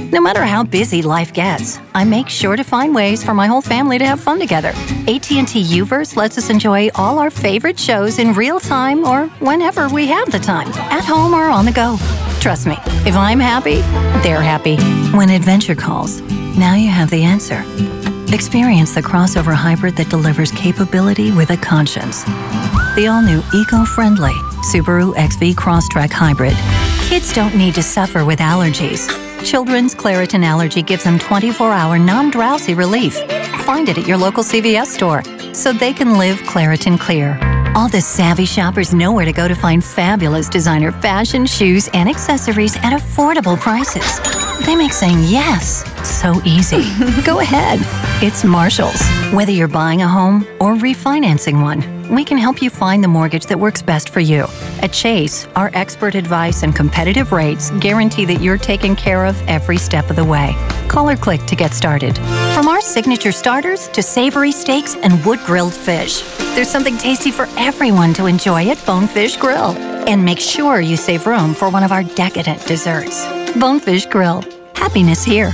No matter how busy life gets, I make sure to find ways for my whole family to have fun together. AT&T U-verse lets us enjoy all our favorite shows in real time or whenever we have the time, at home or on the go. Trust me, if I'm happy, they're happy. When adventure calls, now you have the answer. Experience the crossover hybrid that delivers capability with a conscience. The all-new eco-friendly Subaru XV Crosstrek Hybrid. Kids don't need to suffer with allergies. Children's Claritin Allergy gives them 24-hour non-drowsy relief. Find it at your local CVS store so they can live Claritin Clear. All the savvy shoppers know where to go to find fabulous designer fashion, shoes, and accessories at affordable prices. They make saying yes so easy. Go ahead. It's Marshall's. Whether you're buying a home or refinancing one, we can help you find the mortgage that works best for you. At Chase, our expert advice and competitive rates guarantee that you're taken care of every step of the way. Call or click to get started. From our signature starters to savory steaks and wood-grilled fish, there's something tasty for everyone to enjoy at Bonefish Grill. And make sure you save room for one of our decadent desserts. Bonefish Grill. Happiness here.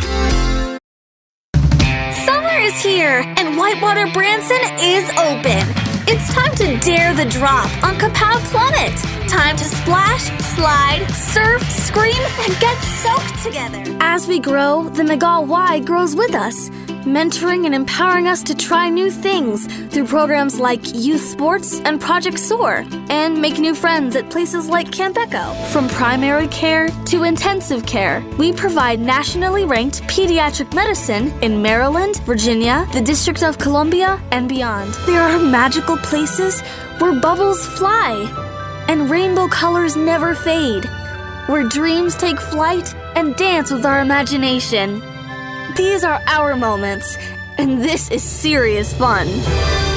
Summer is here, and Whitewater Branson is open. It's time to dare the drop on Kapow Plummet. Time to splash, slide, surf, scream, and get soaked together. As we grow, the McGaw Y grows with us, mentoring and empowering us to try new things through programs like Youth Sports and Project SOAR, and make new friends at places like Camp Echo. From primary care to intensive care, we provide nationally ranked pediatric medicine in Maryland, Virginia, the District of Columbia, and beyond. There are magical places where bubbles fly and rainbow colors never fade, where dreams take flight and dance with our imagination. These are our moments, and this is serious fun.